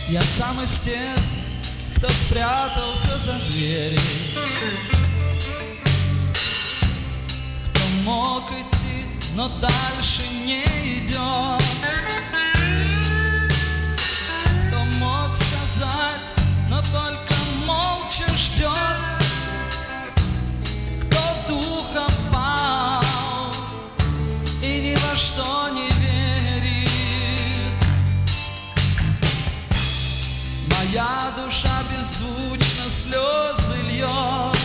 Я сам из тех, кто спрятался за двери, кто мог идти, но дальше не идет, кто мог сказать, но только молча ждет, кто духом пал и ни во что не верит. Моя душа беззвучно слезы льет,